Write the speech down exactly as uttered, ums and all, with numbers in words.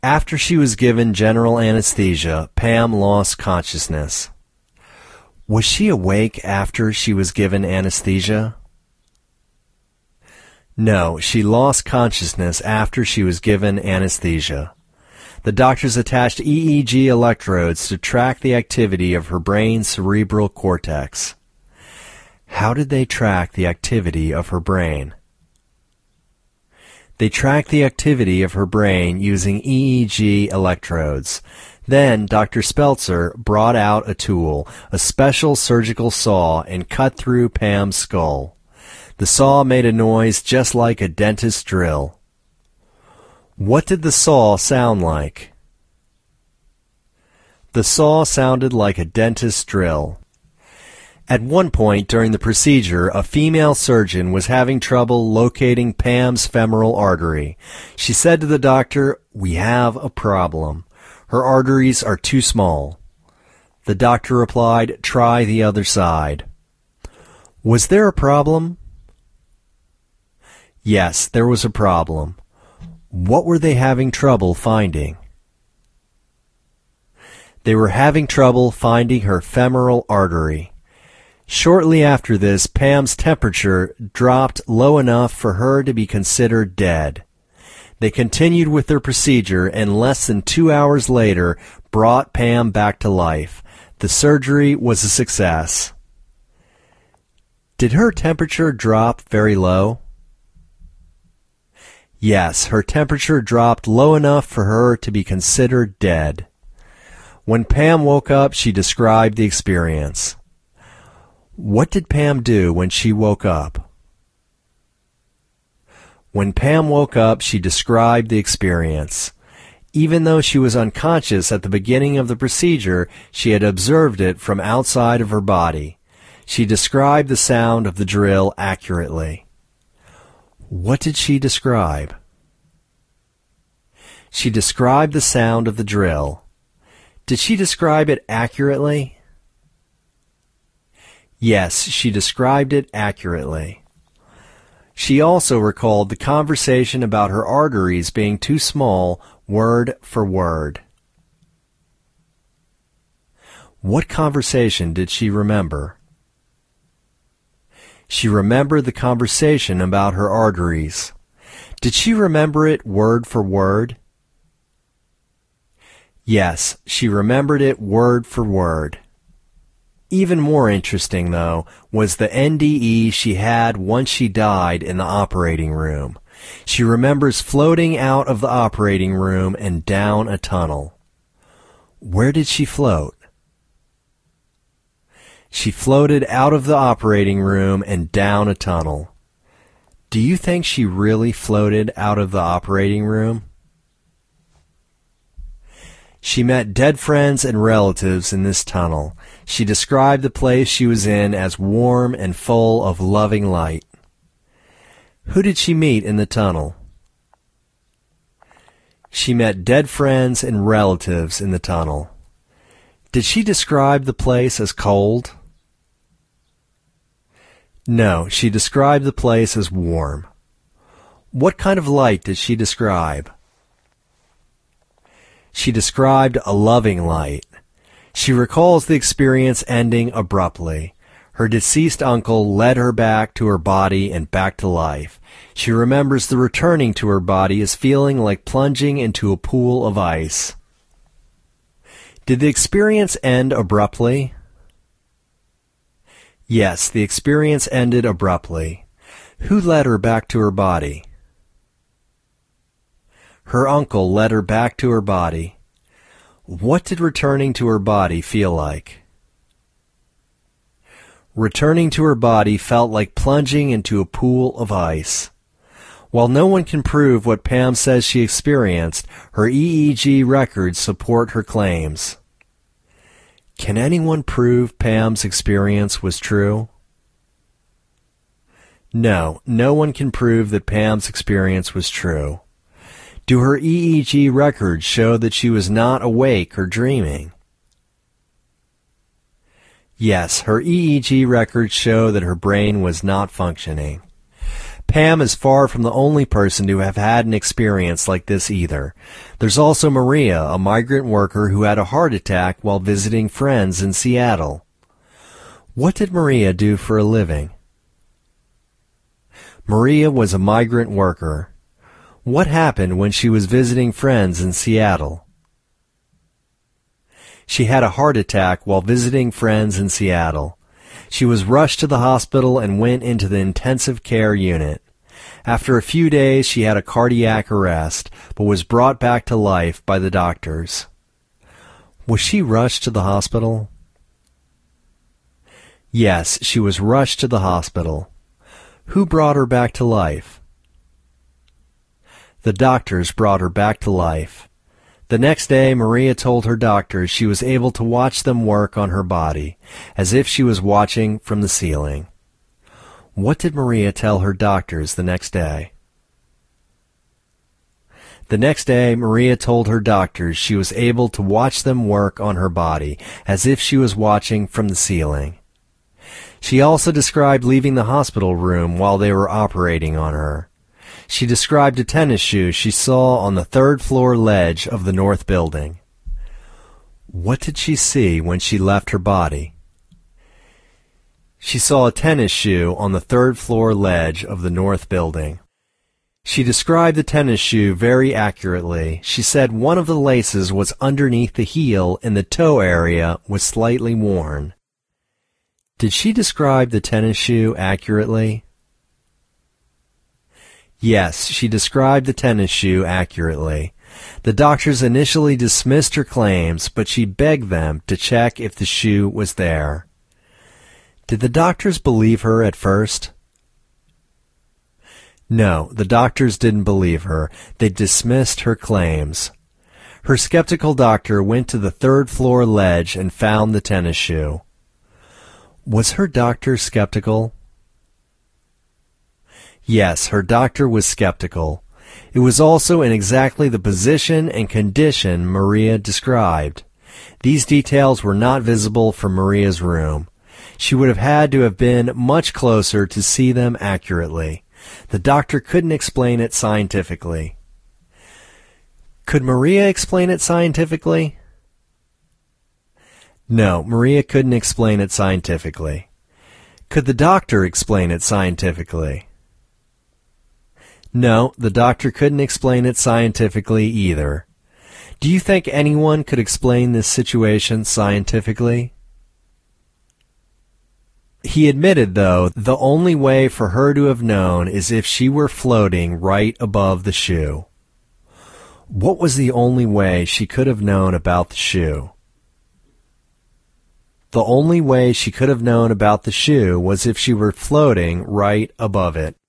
After she was given general anesthesia, Pam lost consciousness. Was she awake after she was given anesthesia? No, she lost consciousness after she was given anesthesia. The doctors attached E E G electrodes to track the activity of her brain's cerebral cortex. How did they track the activity of her brain? They tracked the activity of her brain using E E G electrodes. Then Doctor Speltzer brought out a tool, a special surgical saw, and cut through Pam's skull. The saw made a noise just like a dentist's drill. What did the saw sound like? The saw sounded like a dentist's drill. At one point during the procedure, a female surgeon was having trouble locating Pam's femoral artery. She said to the doctor, "We have a problem. Her arteries are too small." The doctor replied, "Try the other side." Was there a problem? Yes, there was a problem. What were they having trouble finding? They were having trouble finding her femoral artery. Shortly after this, Pam's temperature dropped low enough for her to be considered dead. They continued with their procedure and less than two hours later brought Pam back to life. The surgery was a success. Did her temperature drop very low? Yes, her temperature dropped low enough for her to be considered dead. When Pam woke up, she described the experience. What did Pam do when she woke up? When Pam woke up, she described the experience. Even though she was unconscious at the beginning of the procedure, she had observed it from outside of her body. She described the sound of the drill accurately. What did she describe? She described the sound of the drill. Did she describe it accurately? Yes, she described it accurately. She also recalled the conversation about her arteries being too small, word for word. What conversation did she remember? She remembered the conversation about her arteries. Did she remember it word for word? Yes, she remembered it word for word. Even more interesting, though, was the N D E she had once she died in the operating room. She remembers floating out of the operating room and down a tunnel. Where did she float? She floated out of the operating room and down a tunnel. Do you think she really floated out of the operating room? She met dead friends and relatives in this tunnel. She described the place she was in as warm and full of loving light. Who did she meet in the tunnel? She met dead friends and relatives in the tunnel. Did she describe the place as cold? No, she described the place as warm. What kind of light did she describe? She described a loving light. She recalls the experience ending abruptly. Her deceased uncle led her back to her body and back to life. She remembers the returning to her body as feeling like plunging into a pool of ice. Did the experience end abruptly? Yes, the experience ended abruptly. Who led her back to her body? Her uncle led her back to her body. What did returning to her body feel like? Returning to her body felt like plunging into a pool of ice. While no one can prove what Pam says she experienced, her E E G records support her claims. Can anyone prove Pam's experience was true? No, no one can prove that Pam's experience was true. Do her E E G records show that she was not awake or dreaming? Yes, her E E G records show that her brain was not functioning. Pam is far from the only person to have had an experience like this either. There's also Maria, a migrant worker who had a heart attack while visiting friends in Seattle. What did Maria do for a living? Maria was a migrant worker. What happened when she was visiting friends in Seattle? She had a heart attack while visiting friends in Seattle. She was rushed to the hospital and went into the intensive care unit. After a few days, she had a cardiac arrest, but was brought back to life by the doctors. Was she rushed to the hospital? Yes, she was rushed to the hospital. Who brought her back to life? The doctors brought her back to life. The next day, Maria told her doctors she was able to watch them work on her body, as if she was watching from the ceiling. What did Maria tell her doctors the next day? The next day, Maria told her doctors she was able to watch them work on her body, as if she was watching from the ceiling. She also described leaving the hospital room while they were operating on her. She described a tennis shoe she saw on the third floor ledge of the north building. What did she see when she left her body? She saw a tennis shoe on the third floor ledge of the north building. She described the tennis shoe very accurately. She said one of the laces was underneath the heel and the toe area was slightly worn. Did she describe the tennis shoe accurately? Yes, she described the tennis shoe accurately. The doctors initially dismissed her claims, but she begged them to check if the shoe was there. Did the doctors believe her at first? No, the doctors didn't believe her. They dismissed her claims. Her skeptical doctor went to the third floor ledge and found the tennis shoe. Was her doctor skeptical? Yes, her doctor was skeptical. It was also in exactly the position and condition Maria described. These details were not visible from Maria's room. She would have had to have been much closer to see them accurately. The doctor couldn't explain it scientifically. Could Maria explain it scientifically? No, Maria couldn't explain it scientifically. Could the doctor explain it scientifically? No, the doctor couldn't explain it scientifically either. Do you think anyone could explain this situation scientifically? He admitted, though, the only way for her to have known is if she were floating right above the shoe. What was the only way she could have known about the shoe? The only way she could have known about the shoe was if she were floating right above it.